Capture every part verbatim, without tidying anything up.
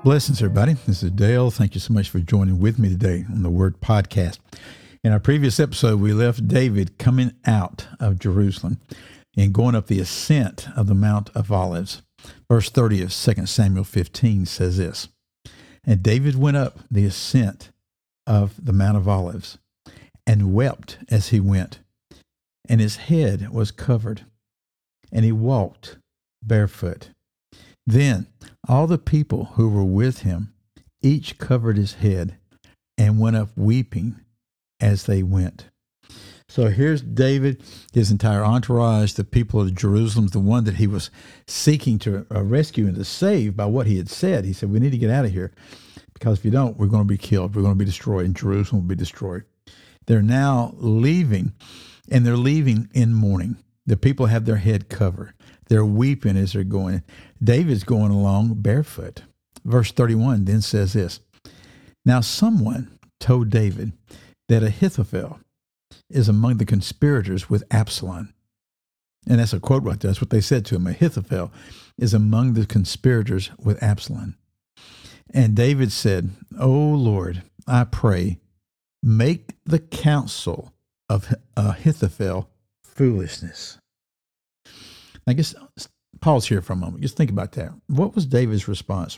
Blessings, everybody. This is Dale. Thank you so much for joining with me today on the Word Podcast. In our previous episode, we left David coming out of Jerusalem and going up the ascent of the Mount of Olives. Verse thirty of Second Samuel fifteen says this, "And David went up the ascent of the Mount of Olives and wept as he went, and his head was covered, and he walked barefoot. Then all the people who were with him, each covered his head and went up weeping as they went." So here's David, his entire entourage, the people of Jerusalem, the one that he was seeking to uh, rescue and to save by what he had said. He said, we need to get out of here because if you don't, we're going to be killed. We're going to be destroyed, and Jerusalem will be destroyed. They're now leaving, and they're leaving in mourning. The people have their head covered. They're weeping as they're going. David's going along barefoot. Verse thirty-one then says this, "Now someone told David that Ahithophel is among the conspirators with Absalom." And that's a quote right there. That's what they said to him. Ahithophel is among the conspirators with Absalom. And David said, "O Lord, I pray, make the counsel of Ahithophel foolishness." I guess pause here for a moment. Just think about that. What was David's response?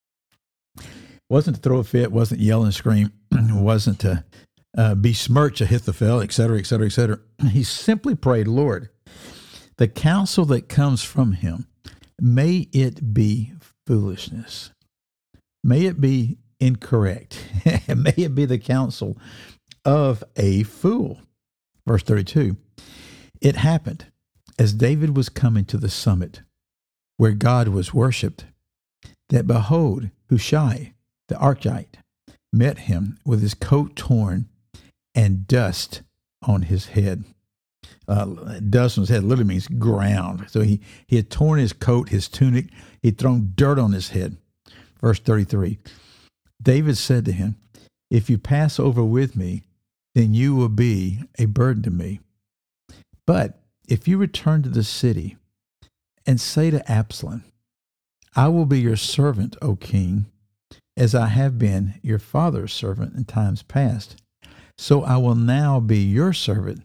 Wasn't to throw a fit, wasn't yell and scream, wasn't to uh, besmirch Ahithophel, et cetera, et cetera, et cetera. He simply prayed, "Lord, the counsel that comes from him, may it be foolishness. May it be incorrect. May it be the counsel of a fool." Verse thirty-two, "It happened as David was coming to the summit where God was worshipped, that behold, Hushai the Archite met him with his coat torn and dust on his head." Uh, dust on his head literally means ground. So he, he had torn his coat, his tunic. He'd thrown dirt on his head. Verse thirty-three, "David said to him, if you pass over with me, then you will be a burden to me. But if you return to the city and say to Absalom, I will be your servant, O king, as I have been your father's servant in times past, so I will now be your servant,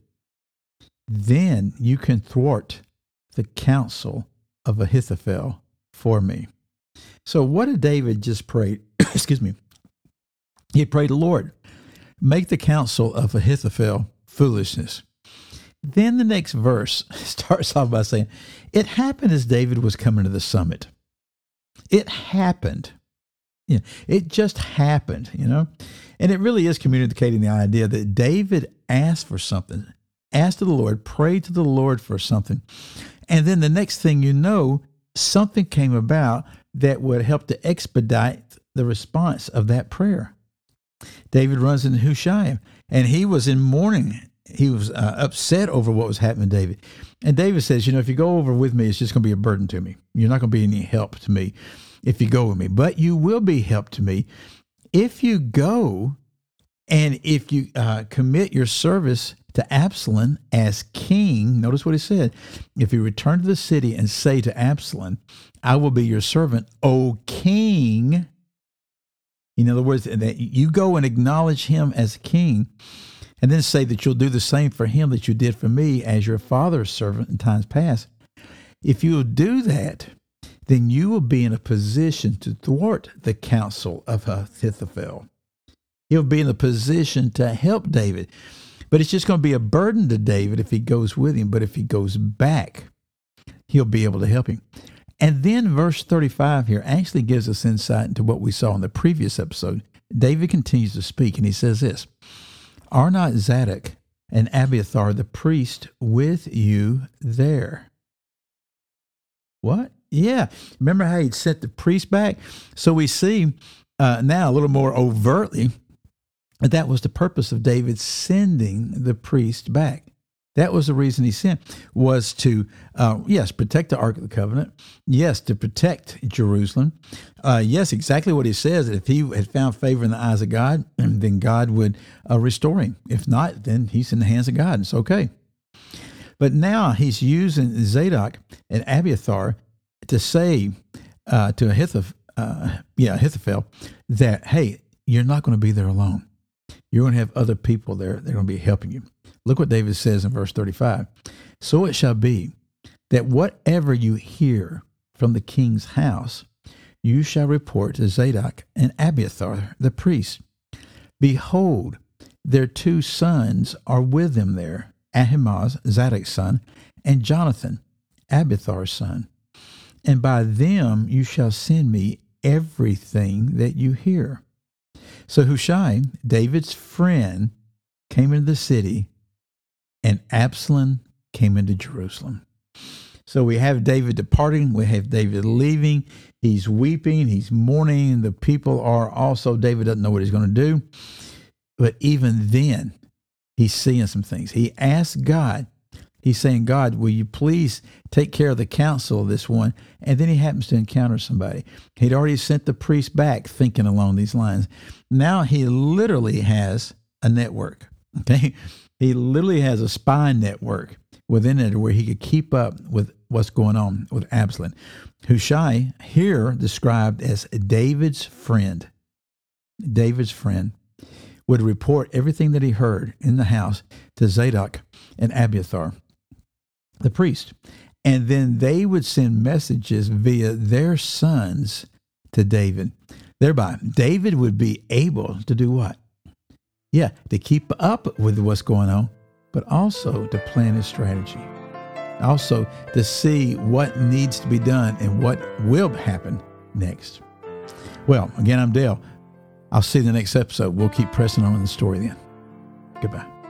then you can thwart the counsel of Ahithophel for me." So what did David just pray? Excuse me. He prayed, "Lord, make the counsel of Ahithophel foolishness." Then the next verse starts off by saying, "It happened as David was coming to the summit." It happened. Yeah, it just happened, you know. And it really is communicating the idea that David asked for something, asked to the Lord, prayed to the Lord for something. And then the next thing you know, something came about that would help to expedite the response of that prayer. David runs into Hushai, and he was in mourning. He was uh, upset over what was happening to David. And David says, you know, if you go over with me, it's just going to be a burden to me. You're not going to be any help to me if you go with me. But you will be help to me if you go and if you uh, commit your service to Absalom as king. Notice what he said. If you return to the city and say to Absalom, I will be your servant, O king. In other words, that you go and acknowledge him as king, and then say that you'll do the same for him that you did for me as your father's servant in times past. If you will do that, then you will be in a position to thwart the counsel of Ahithophel. He'll be in a position to help David. But it's just going to be a burden to David if he goes with him. But if he goes back, he'll be able to help him. And then verse thirty-five here actually gives us insight into what we saw in the previous episode. David continues to speak, and he says this, "Are not Zadok and Abiathar the priest with you there?" What? Yeah. Remember how he'd sent the priest back? So we see uh, now a little more overtly that that was the purpose of David sending the priest back. That was the reason he sent, was to, uh, yes, protect the Ark of the Covenant. Yes, to protect Jerusalem. Uh, yes, exactly what he says, that if he had found favor in the eyes of God, then God would uh, restore him. If not, then he's in the hands of God. It's okay. But now he's using Zadok and Abiathar to say uh, to Ahithophel, uh, yeah, Ahithophel, that, hey, you're not going to be there alone. You're going to have other people there. They're going to be helping you. Look what David says in verse thirty-five. So it shall be that whatever you hear from the king's house, you shall report to Zadok and Abiathar, the priests. Behold, their two sons are with them there, Ahimaaz, Zadok's son, and Jonathan, Abiathar's son. And by them you shall send me everything that you hear. So Hushai, David's friend, came into the city, and Absalom came into Jerusalem. So we have David departing. We have David leaving. He's weeping. He's mourning. The people are also, David doesn't know what he's going to do. But even then, he's seeing some things. He asked God, he's saying, God, will you please take care of the counsel of this one? And then he happens to encounter somebody. He'd already sent the priest back thinking along these lines. Now he literally has a network. Okay. He literally has a spy network within it where he could keep up with what's going on with Absalom. Hushai, here described as David's friend, David's friend, would report everything that he heard in the house to Zadok and Abiathar, the priest. And then they would send messages via their sons to David. Thereby, David would be able to do what? Yeah, to keep up with what's going on, but also to plan his strategy. Also to see what needs to be done and what will happen next. Well, again, I'm Dale. I'll see you in the next episode. We'll keep pressing on in the story then. Goodbye.